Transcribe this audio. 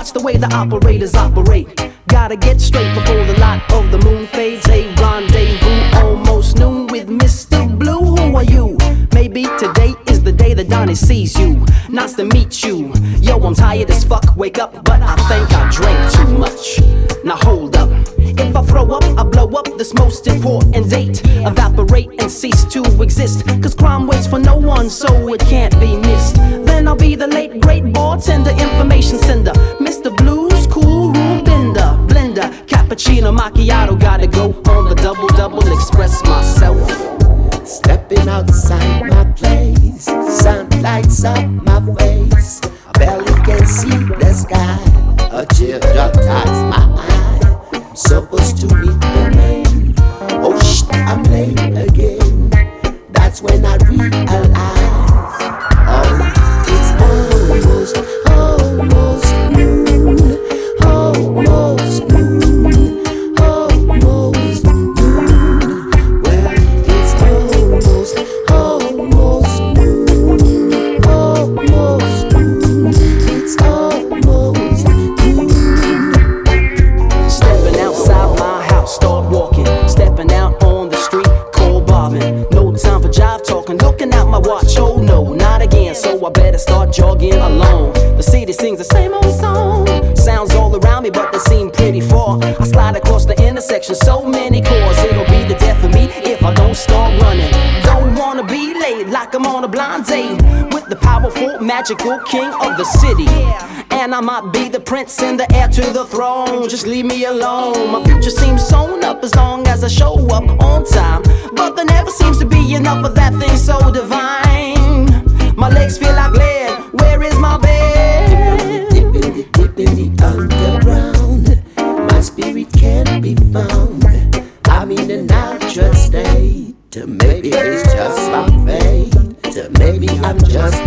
watch the way the operators operate. Gotta get straight before the light of the moon fades. A rendezvous almost noon with Mr. Blue. Who are you? Maybe today is the day that Donnie sees you. Nice to meet you. Yo, I'm tired as fuck, wake up, but I think I drank too much. Now hold up, if I throw up, I blow up this most important date. Evaporate and cease to exist, cause crime waits for no one, so it can't be missed. Then I'll be the late great bartender, information sender, Mr. Blues, cool room bender, blender, cappuccino, macchiato, gotta go on the double, express myself. Stepping outside my place, sun lights up my face. I barely can see the sky, a teardrop ties my eye. I'm supposed to meet the man. Oh shit, I'm late again. That's when I realize, oh, it's almost noon, almost noon, almost noon. Well, it's almost noon, almost noon. It's almost noon. Stepping outside my house, start walking. Stepping out on the street, cold bobbing. No time for jive talking, looking at my watch. Oh no, not again, so I better start jogging alone. The city sings the same old song. Sounds all around me, but they seem pretty far. I slide across the intersection, so many cars. It'll be the death of me if I don't start running. Don't wanna be late like I'm on a blind date with the powerful, magical king of the city. And I might be the prince and the heir to the throne. Just leave me alone. My future seems sewn up as long as I show up on time. But there never seems to be enough of that thing so divine. My legs feel like lead. Where is my bed? Deep in the underground, my spirit can't be found. I'm in a natural state. Maybe it's just my fate. Maybe I'm just